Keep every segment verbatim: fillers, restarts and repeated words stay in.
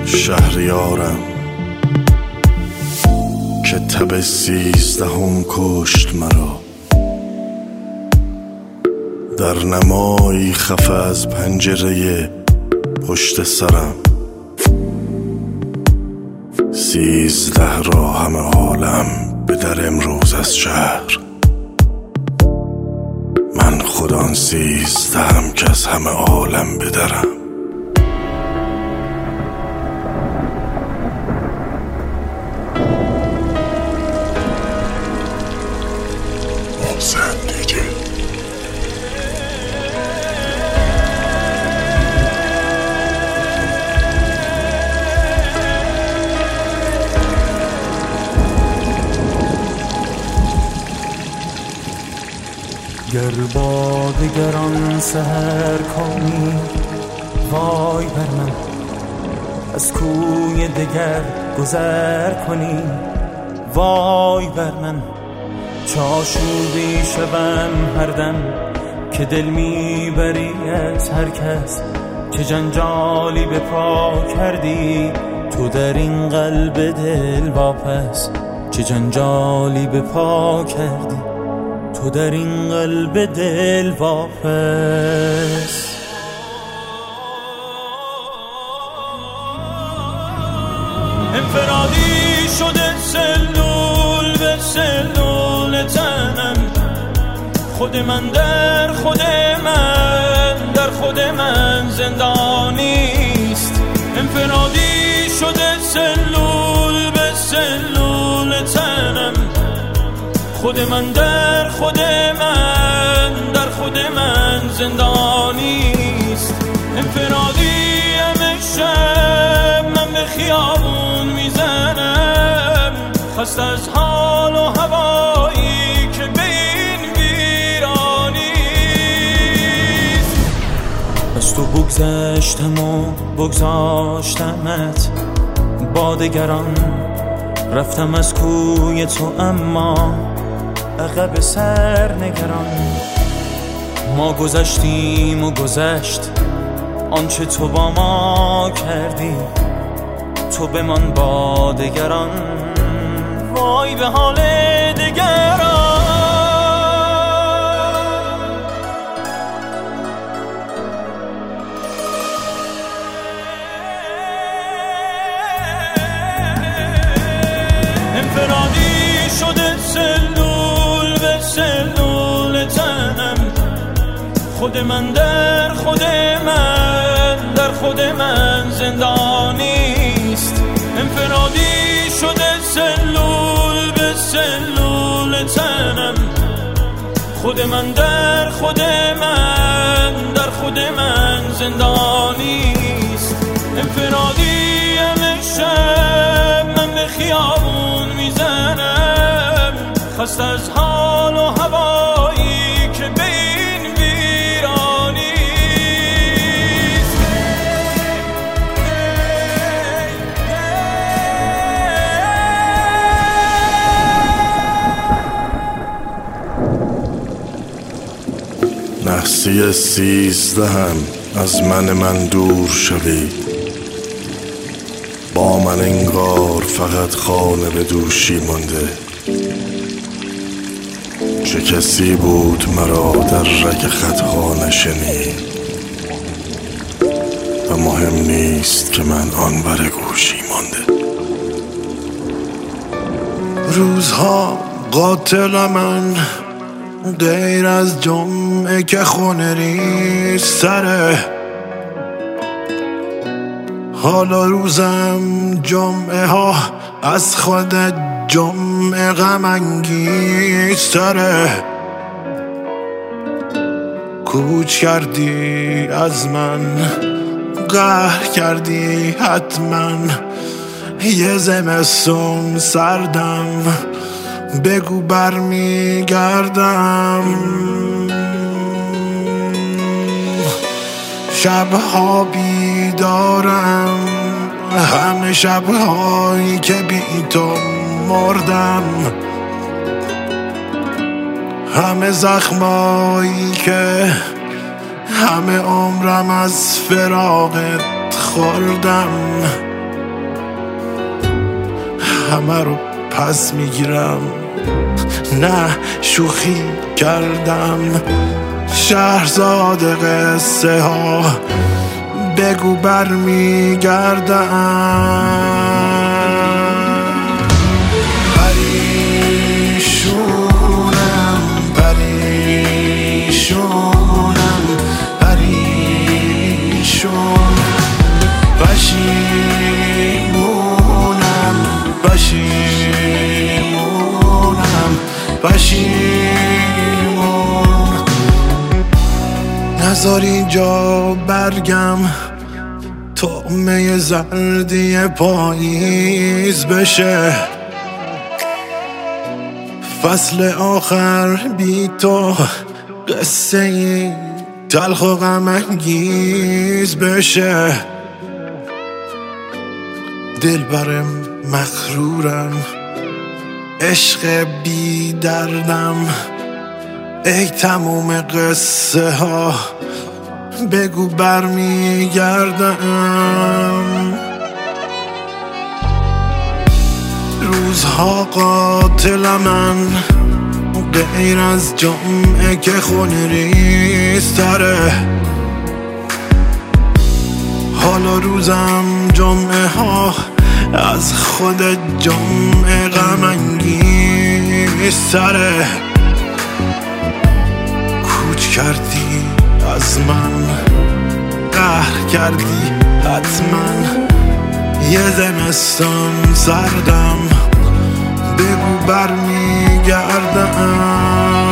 شهریارم که تب سیزدهم کشت مرا، در نمایی خفه از پنجره پشت سرم. سیزده را همه عالم به در امروز از شهر، من خودان سیزدهم که از همه عالم بدرم. گر با دگران سحر کنی وای بر من، از کوی دگر گذر کنی وای بر من. چاشوبی شوم هر دم که دل میبری از هر کس، چه جنجالی به پا کردی تو در این قلب دل واپس، چه جنجالی به پا کردی تو در این قلب دل واپس. انفرادی شده سلول به سلول تنم، خود من در خود من در خود من زندانیست. انفرادی شده سلول به سلول تنم، خود من در خود من در خود من زندانیست. انفرادیم شب من به خیابون میزنم، خست از حال و هوایی که به این ویرانیست. از تو بگذشتم و بگذاشتمت با دگران، رفتم از کوی تو اما عقب سر نگران. ما گذشتیم و گذشت آنچه تو با ما کردی، تو بمان با دگران وای به حال دگران. انفرادی شده سلول به سلول تنم، خود من در خود من در خود من زندانیست. انفرادی شده سلول به سلول تنم، خود من در خود من در خود من زندانیست. انفرادی شب من به خیابون میزنم، خست از حال و هوایی که به این ویرانیست. نحسی سیزدهم از من من دور شوید، با من انگار فقط خانه به دوشی مانده. چه کسی بود مرا در رگ خطها نشنید و مهم نیست که من آن بر گوشی مانده. روزها قاتل من غیر از جمعه که خونه ریز سره، حالا روزم جمعه ها از خود جمعه غم انگیز تره. کوچ کردی از من قهر کردی حتما، یه زمستون سردم بگو برمیگردم. شبها بیدارم، همه شبهایی که بی تو مردم، همه زخمایی که همه عمرم از فراقت خوردم. همه رو پس میگیرم، نه شوخی کردم. شهرزاد قصه ها بگو بر میگردم. پریشونم پریشونم پریشون، پشیمونم پشیمونم پشیمون. نذار اینجا برگم طعمه زردی پاییز بشه، فصل آخر بی تو قصه ای تلخ و غم انگیز بشه. دل برم مغرورم، عشق بی دردم، ای تموم قصه ها بگو برمیگردم. روزها قاتل من غیر از جمعه که خون ریزتره، حالا روزم جمعه ها از خود جمعه غم انگیزتره. کوچ کردی از من، قهر کردی حتما، یه زمستان سردم بگو برمیگردم.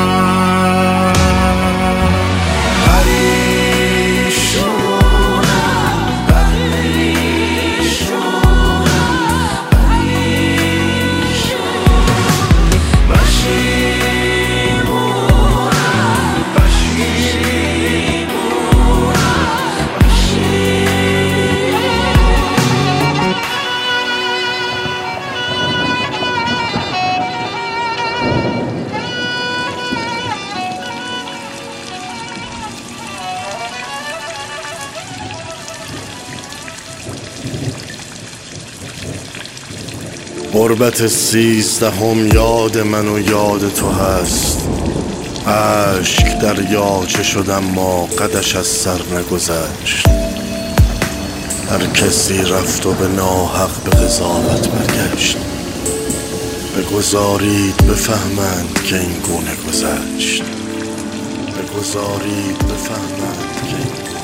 غربت سیزدهم یاد من و یاد تو هست، عشق دریاچه شدم ما قدش از سر نگذشت. هر کسی رفت و به ناحق به قضاوت برگشت، بگذارید بفهمند که این گونه گذشت، بگذارید بفهمند که این گونه گذشت.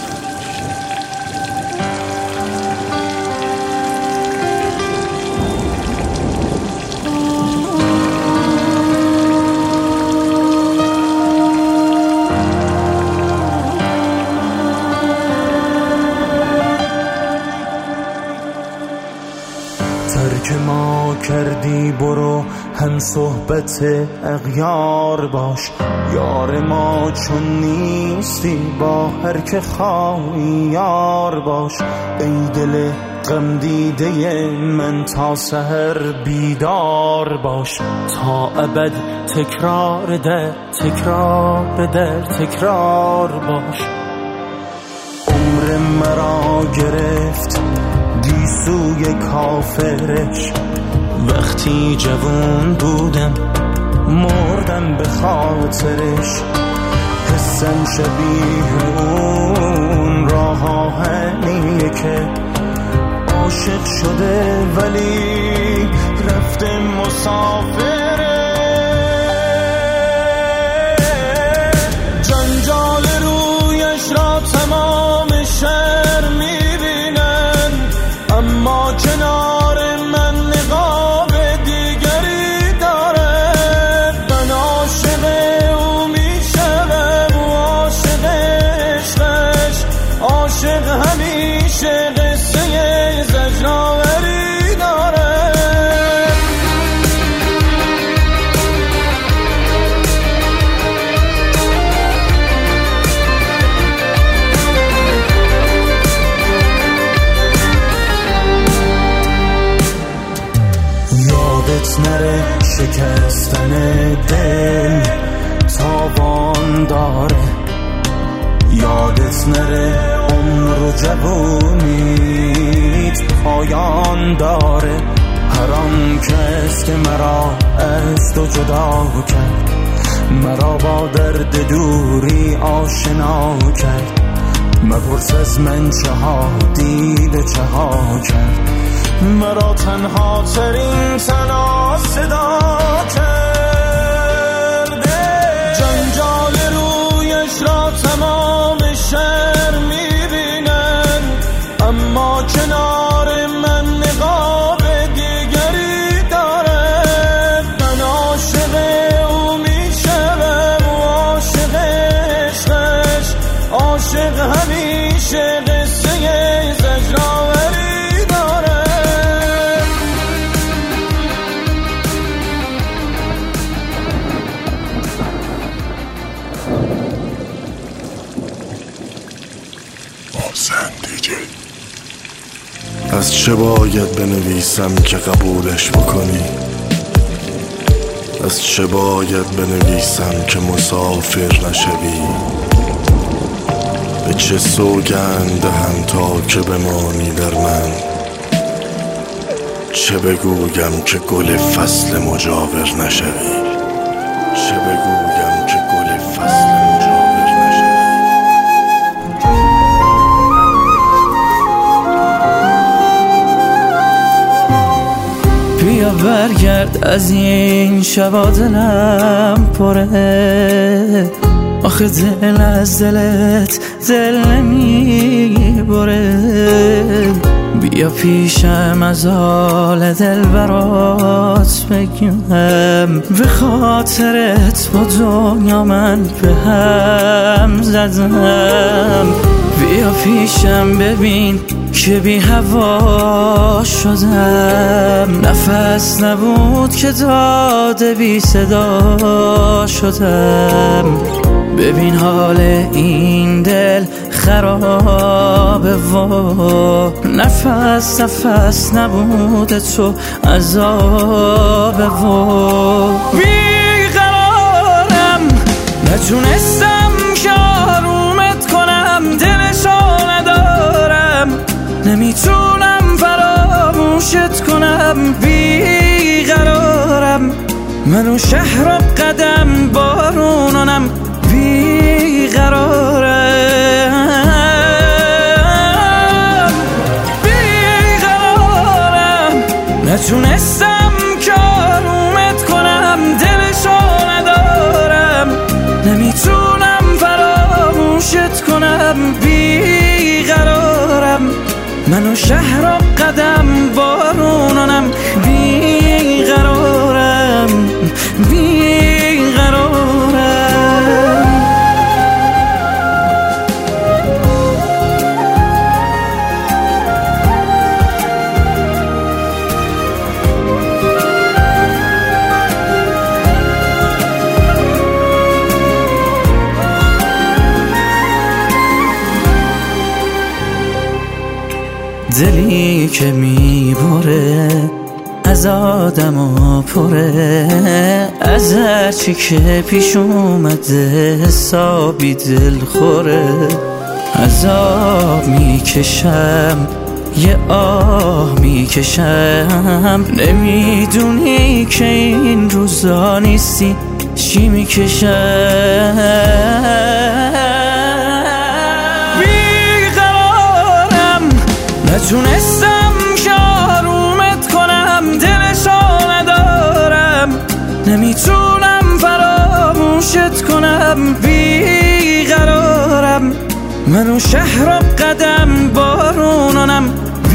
ترک ما کردی برو هم صحبت اغیار باش، یار ما چون نیستی با هر که خواهی یار باش. ای دل غم دیده من تا سحر بیدار باش، تا ابد تکرار در تکرار در تکرار باش. عمر مرا گرفت گیسوی کافرش، وقتی جوان بودم مردم به خاطرش. حسم شبیه اون راه آهنیه که عاشق شده ولی رفته مسافره. جنجال رویش را تمام شهر میبینن، اما کنار من نقاب دیگری داره. من عاشق او میشم و عاشق عشقش، عاشق همیشه قصه زجرآوری داره. یادت نره شکستن دل تاوان داره، یادت نره عمر و جوونیت پایان داره. هر آن کس که مرا از تو جدا کرد، مرا با درد دوری آشنا کرد. مپرس از من چه ها دیده چه ها کرد، مرا تنها ترین تنها صدا کرده. جنجال رویش را تمام شهر میبینن، اما کنار من نقاب دیگری دارد. من عاشق او میشوم و عاشق عشقش، عاشق همیشه قصه زجرآوری داره. از چه باید بنویسم که قبولش بکنی؟ از چه باید بنویسم که مسافر نشوی؟ به چه سوگند دهم تا که بمانی در من؟ چه بگویم که گل فصل مجاور نشوی؟ چه بگویم که گل فصل مجاور نشوی؟ بیا برگرد از این شبا دلم پره، آخه دل از دلت دل نمی بره. بیا پیشم از حال دل برات بگم، به خاطرت با دنیا من به هم زدم. بیا پیشم ببین که بی هوا شدم، نفس نبود که داده بی صدا شدم. ببین حال این دل خرابه و نفس نفس نبود تو عذابه و بیقرارم، نتونستم که آرومت کنم، دلشو ندارم، نمیتونم فراموشت کنم. بیقرارم، منو شهر و قدم بارونانم، بیقرارم بیقرارم، نتونستم که آرومت کنم، دلشو ندارم، نمیتونم فراموشت کنم. بیقرارم، منو شهر و قدم بارونانم، بیقرارم بیقرارم. دلی که میبره از آدم و پره، از هرچی که پیش اومده حسابی دل خوره. عذاب میکشم یه آه میکشم، نمیدونی که این روزا نیستی چی میکشم. نتونستم که آرومت کنم، دلشو ندارم، نمیتونم فراموشت کنم. بیقرارم، منو شهر و قدم بارونانم،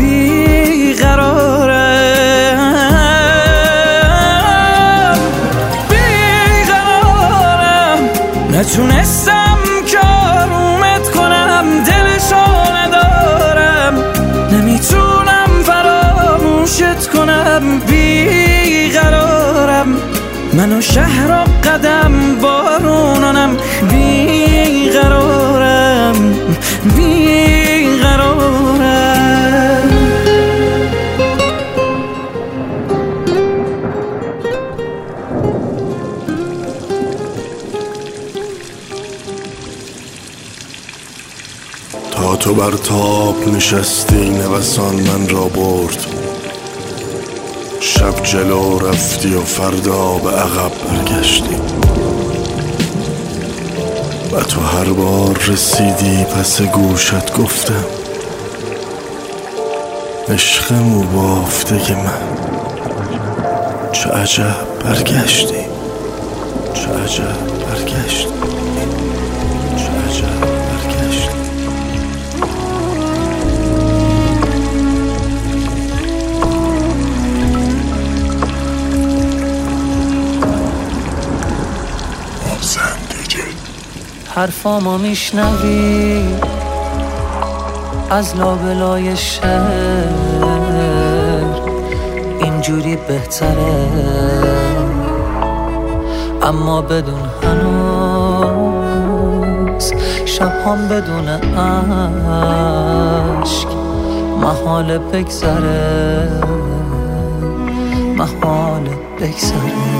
بیقرارم بیقرارم، نتونستم که آرومت کنم، دلشو ندارم، نمیتونم فراموشت کنم. بیقرارم، منو شهر و قدم بارونانم، بیقرارم بیقرارم. تا تو بر تاب نشستی نوسان من را برد، شب جلو رفتی و فردا به عقب برگشتی و تو هر بار رسیدی پس گوشت گفتم عشقمو بافته که من چه عجب برگشتی، چه عجب برگشتی، چه عجب برگشتی. حرفامو میشنوی از لابلای شهر، اینجوری بهتره اما بدون هنوز شبهام بدون عشق محال بگذره، محال بگذره.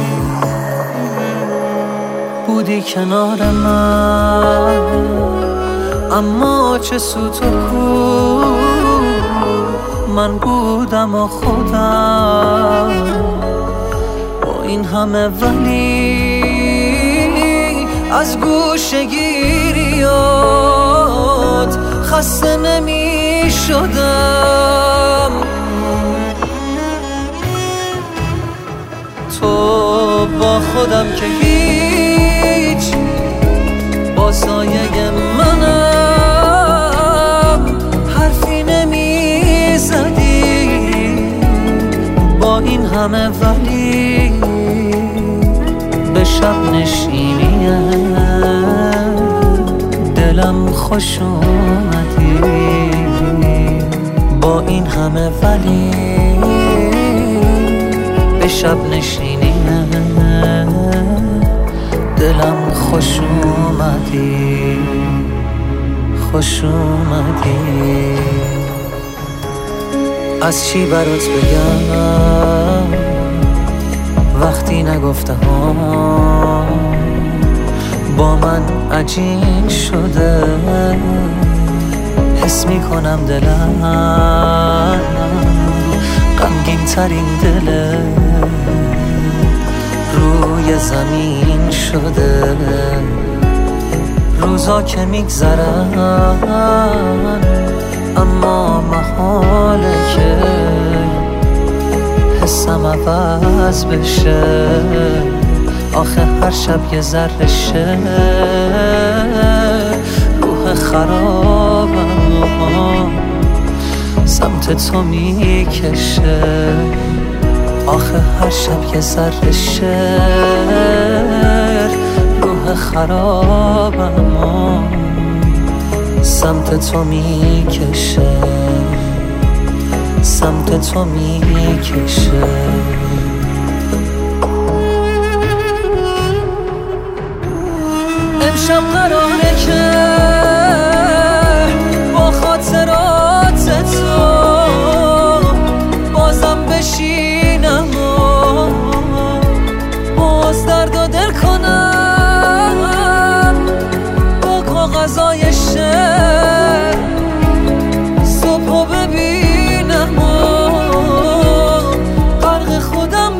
بودی کنار من اما چه سوت و کو، من بودم و خودم با این همه ولی از گوشه‌گیریات خسته نمی شدم. تو با خودم که هیچ با سایه منم حرفی نمی زدی، با این همه ولی به شب نشینی دلم خوش اومدی، با این همه ولی به شب نشینی دلم خوش اومدی، خوش اومدی. از چی برات بگم وقتی نگفته ها با من عجین شده، حس میکنم دلم غمگین ترین دله روی زمین شده. روزا که میگذرن اما محاله که حسم عوض بشه، آخه هر شب یه ذره شه روح خرابم سمت تو میکشه، آخه هر شب یه ذره شعر روح خرابم سمت تو میکشه، سمت تو میکشه. امشب قراره که با خاطرات تو بازم بشینم و باز درد و دل کنم با کاغذای شعر، صبحو ببینم و غرق خودم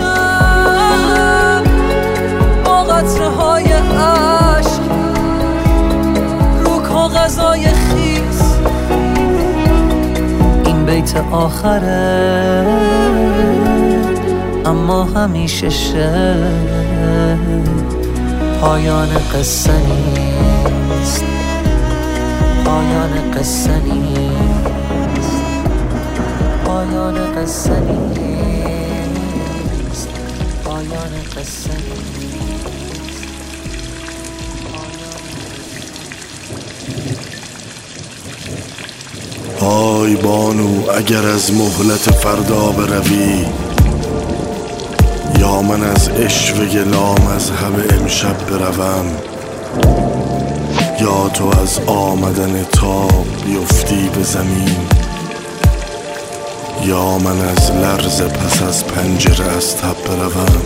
بشم با قطره های عشق رو کاغذای خیس. این بیت آخره اما همیشه شه پایان قصه نیست، پایان قصه نیست، پایان قصه نیست، پایان قصه نیست. آی بانو اگر از مهلت فردا بروی، یا من از عشوه لامذهب امشب بروم، یا تو از آمدن تاب بیفتی به زمین، یا من از لرز پس از پنجره از تب بروم،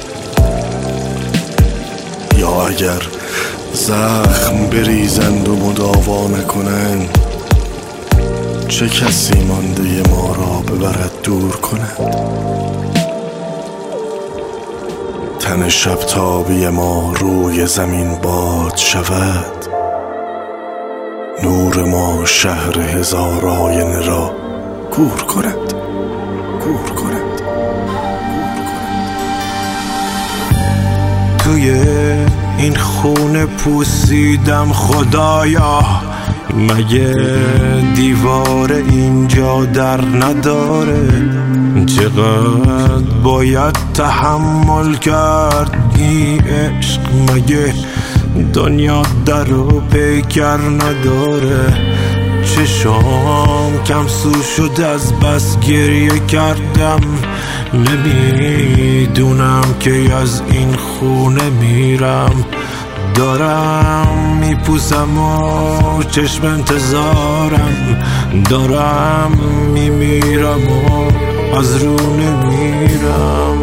یا اگر زخم بریزند و مداوا نکنند چه کسی مانده ما را به ببرد دور کند. تن شب تابی ما روی زمین باد شود، نور ما شهر هزار آینه را کور کند، کور کند، کور کند. توی این خونه پوسیدم خدایا، مگه دیوار اینجا در نداره؟ چقدر باید تحمل کرد این عشق، مگه دنیا در و پیکر نداره؟ چشام کم سو شد از بس گریه کردم، نمیدونم که از این خونه میرم. دارم میپوسم و چشم انتظارم، دارم میمیرم و از رو نمیرم.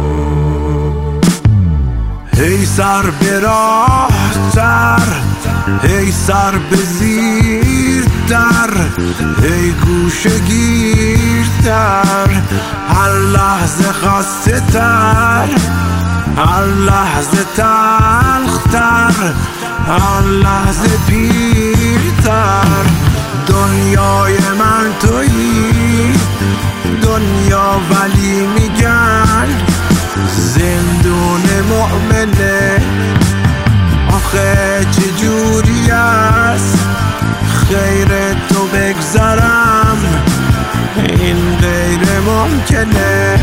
هی سر به راه تر، هی سر به زیر در، هی گوشه گیرتر، هر لحظه خسته تر، هر لحظه تلختر، هر لحظه پیرتر. دنیای من تویی دنیا، ولی میگن زندون مؤمنه. آخه چجوری است خیر تو بگذرم، این غیر ممکنه.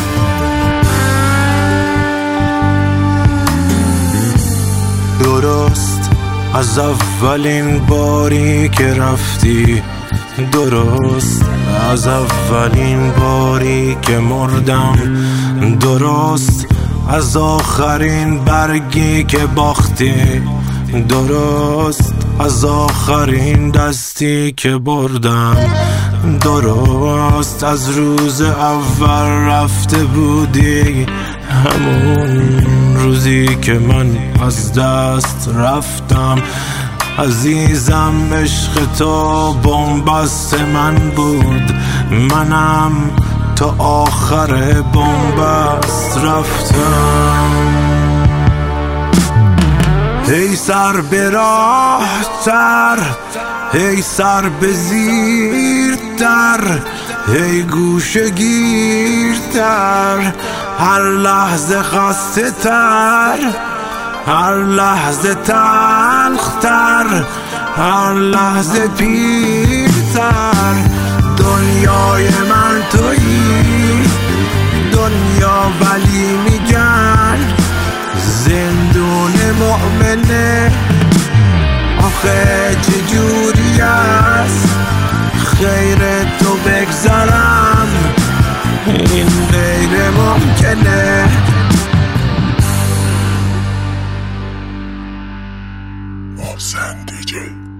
درست از اولین باری که رفتی، درست از اولین باری که مردم، درست از آخرین برگی که باختی، درست از آخرین دستی که بردم، درست از روز اول رفته بودی، همون روزی که من از دست رفتم. عزیزم عشق تو بن‌بست من بود، منم تا آخر بن‌بست رفتم. هی سر به راه تر، هی سر به زیر در، هی گوشه گیرتر، هر لحظه خسته تر، هر لحظه تلختر، هر لحظه پیرتر. دنیای من تویی دنیا، ولی میگن زندون مؤمنه. آخه چجوری است خیر تو بگذرم، این غیر ممکنه. محسن دی جی